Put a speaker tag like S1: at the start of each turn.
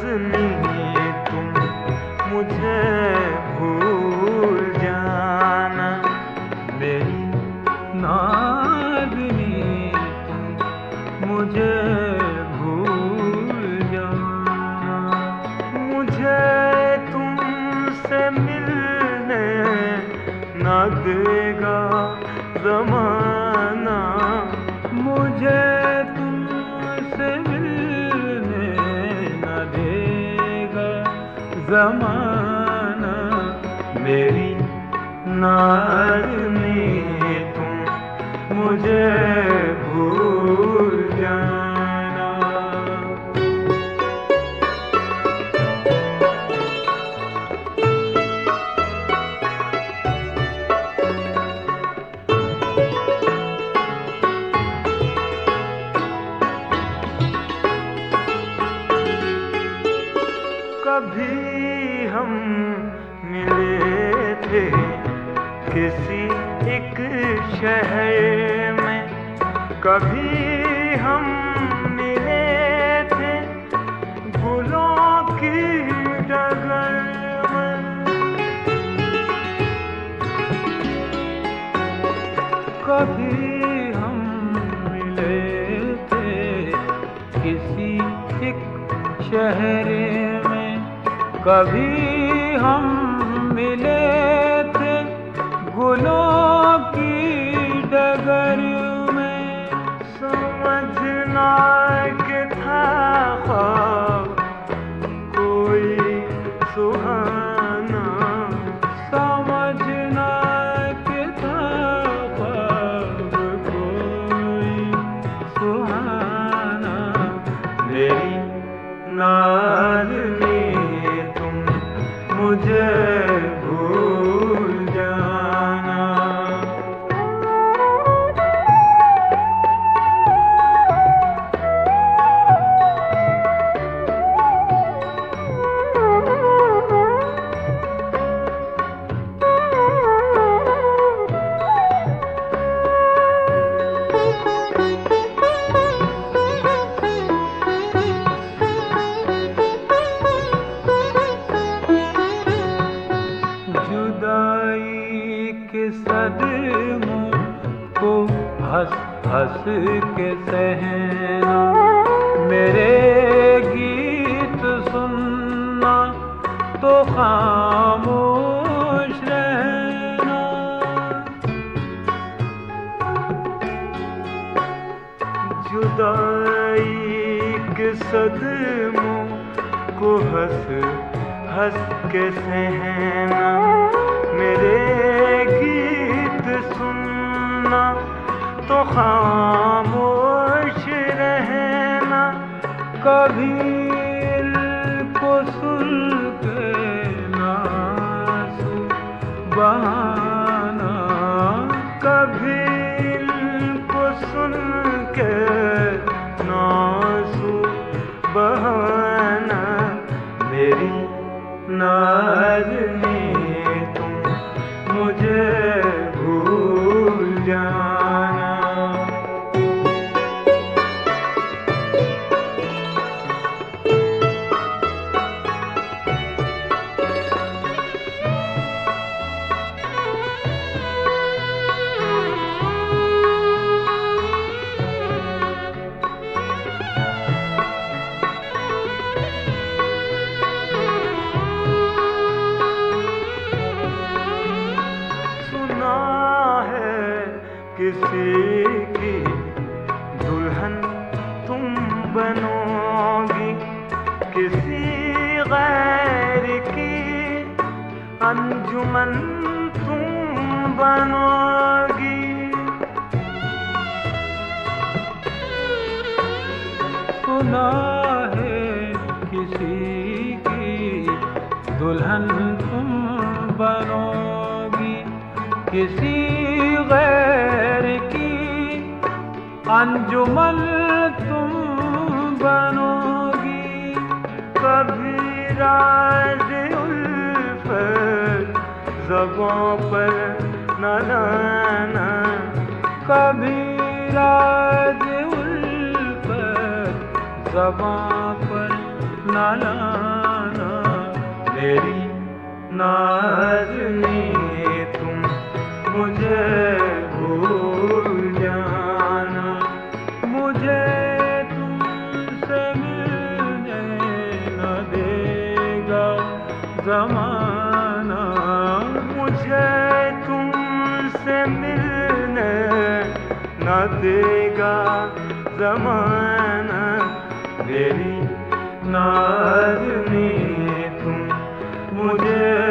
S1: नाज़नी तुम मुझे भूल जाना, मेरी नाज़नी तुम मुझे भूल जाना। मुझे तुमसे मिलने ना देगा ज़माना, मुझे तुमसे मिलने ना देगा ज़माना, मेरी नाज़नी तुम मुझे भूल जाना। कभी हम मिले थे किसी एक शहर में, कभी हम मिले थे गुलों की डगर में, कभी हम मिले थे किसी एक शहर में, कभी हम मिले थे गुलों की डगर में। समझना कि था ख्वाब कोई सुहाना, समझना कि था ख्वाब कोई सुहाना, मेरी नाज़नी तुम मुझे भूल जाना। जुदाई के सदमों को हंस हंस के सहना, मेरे गीत सुनना तो खामोश रहना। जुदाई के सदमों को हंस हंस के सहना, मेरे गीत सुनना तो खामोश रहना। कभी इनको सुन के नासु बहाना, कभी इनको सुन के नासु बहाना, मेरी नाज़नी तुम मुझे भूल जाना। किसी की दुल्हन तुम बनोगी, किसी गैर की अंजुमन तुम बनोगी। सुना है किसी की दुल्हन तुम बनोगी, किसी गैर की अंजुमन तुम बनोगी। कभी राज उल्फत ज़बां पर न लाना, कभी राज उल्फत ज़बां पर न लाना मेरी नाज़नी तुम मुझे भूल जाना। मुझे तुमसे मिलने न देगा ज़माना, मुझे तुमसे मिलने न देगा ज़माना। मेरी नाज़नी तुम मुझे